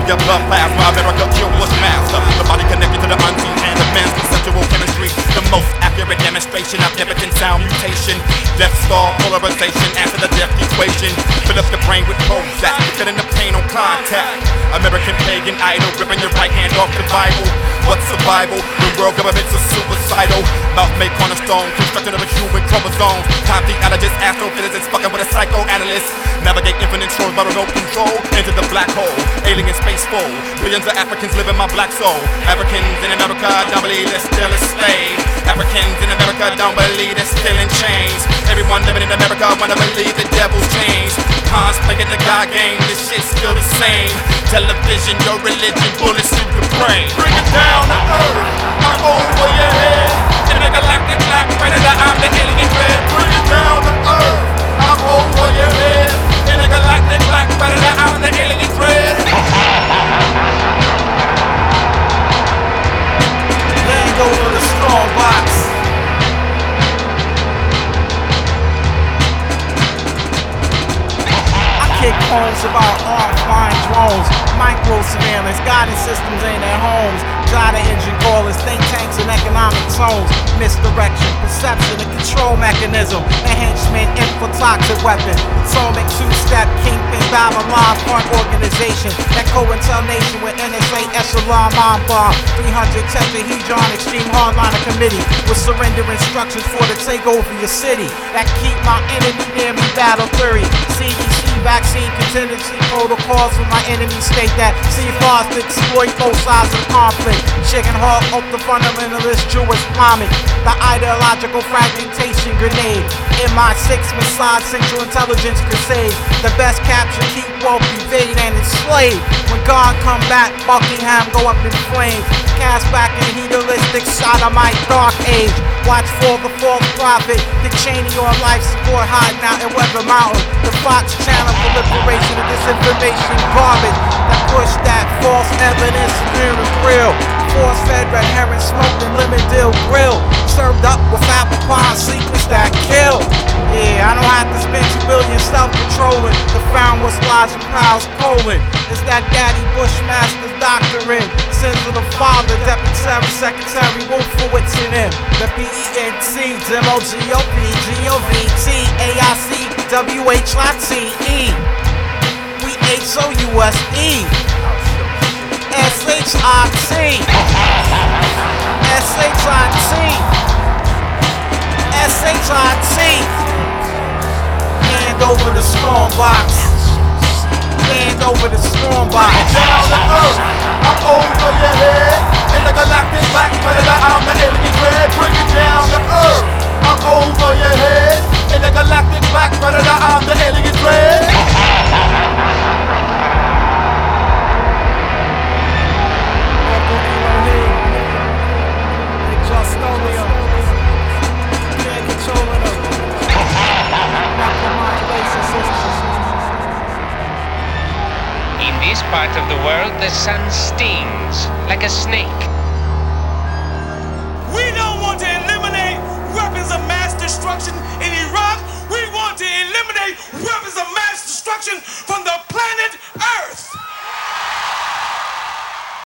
your blood plasma. America kill Bushmaster. The body connected to the unseen hand of man's conceptual chemistry. The most accurate demonstration of evident sound mutation. Death star polarization, answer the death equation. Fill up the brain with Prozac, feeling the pain on contact. American pagan idol, gripping your right hand off the Bible. What's survival when world governments are suicidal? Mouth made cornerstone, constructed of a human chromosome. Time theologist, astrophysicist, fucking with a psychoanalyst. Navigate infinite shores by remote control into the black hole. Alien space full. Billions of Africans live in my black soul. Africans in America don't believe they're still a slave. Africans in America don't believe they're still in chains. Everyone living in America wanna believe the devil's changed. Cons playing the God game, this shit's still the same. Television, your religion, bullets through the brain. Bring it down to earth, I'm over your head. In the galactic black predator, I'm the alien red. Bring it down to earth, I'm over your head. In the galactic black predator, I'm the alien red. Hand over the strong box. Kick homes about armed flying drones, micro surveillance, guidance systems in their homes, data engine callers, think tanks and economic zones, misdirection, perception and control mechanism, a henchman, infatoxic weapon, Potomac two-step, kingpin, Babylon, front organization, that co-intel nation with NSA, echelon, mom bomb, 300 tetrahedron, extreme hardliner committee, with surrender instructions for the takeover your city, that keep my enemy near me, battle theory, CDC vaccine contingency protocols for my enemies state that CFRs to exploit both sides of the conflict. Chicken hawk up the fundamentalist Jewish vomit. The ideological fragmentation grenade. MI6 Mossad Central Intelligence crusade. The best capture, keep woke, evade and enslave. When God come back, Buckingham go up in flames. Cast back in hedonistic sodomite dark age. Watch for the false prophet. Dick Cheney on life support hiding out in Weather Mountain. The Fox channel proliferation of disinformation garbage that push that false evidence near and real. Force-fed red herring smoked in lemon dill grill, served up with apple pie secrets that kill. Yeah, I don't have to spend 2 billion self-controlling to found what's lies in Powell's Poland. It's that daddy Bushmaster's doctrine. Sins of the father, deputy secretary Wolfowitz in him. The PENC, DEMOGOP, GOVT, AIC, WHITE. We HOUSE. SHIT. SHIT. Hand over the strong box. Hand over the strong box. Down to earth, I'm over your head. In the galactic black predator, I'm the alien red. Bring it down to earth, I'm over your head. In the galactic black predator, I'm the alien red. In this part of the world, the sun stings like a snake. We don't want to eliminate weapons of mass destruction in Iraq. We want to eliminate weapons of mass destruction from the planet Earth.